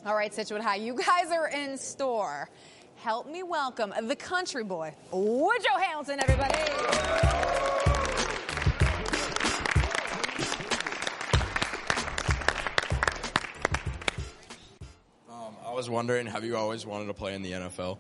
All right, Scituate High, you guys are in store. Help me welcome the country boy, Woodrow Hamilton, everybody. I was wondering, have you always wanted to play in the NFL?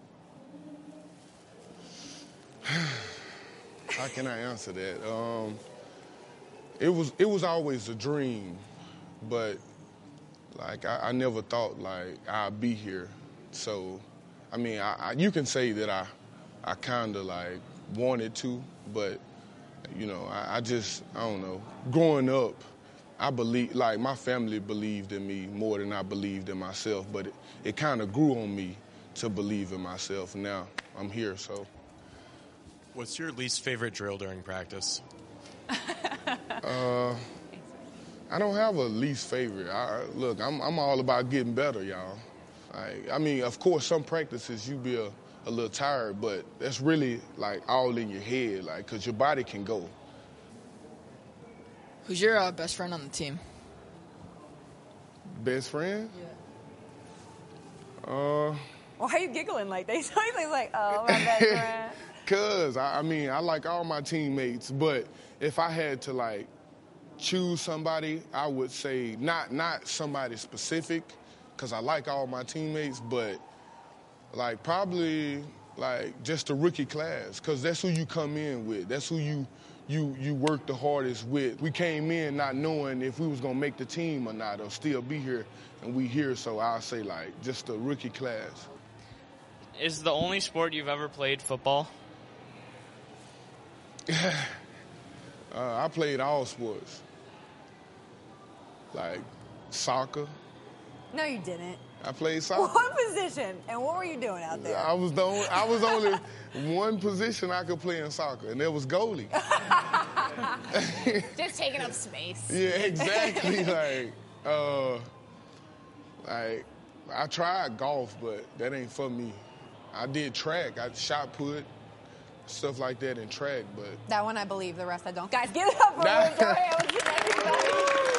How can I answer that? It was always a dream, but like I never thought like I'd be here. So, I mean, you can say that I kind of like wanted to, but you know, I don't know. Growing up, I believe, like my family believed in me more than I believed in myself, but it kind of grew on me to believe in myself. Now I'm here, so. What's your least favorite drill during practice? I don't have a least favorite. Look, I'm all about getting better, y'all. I mean, of course, some practices you be a little tired, but that's really like all in your head, like, because your body can go. Who's your best friend on the team? Best friend? Why are you giggling like that? He's like, oh, my best friend. Because, I mean, I like all my teammates, but if I had to, like, choose somebody, I would say not somebody specific, because I like all my teammates, but, like, probably, like, just the rookie class, because that's who you come in with. That's who you work the hardest with. We came in not knowing if we was going to make the team or not, or still be here, and we here, so I'll say, like, just the rookie class. Is the only sport you've ever played football? I played all sports, like soccer. No, you didn't. I played soccer. What position? And what were you doing out there? I was only one position I could play in soccer, and that was goalie. Just taking up space. Yeah, exactly. like I tried golf, but that ain't for me. I did track. I shot put, stuff like that in track, but That one I believe, the rest I don't. Guys, give it up for Woodrow Hamilton, everybody.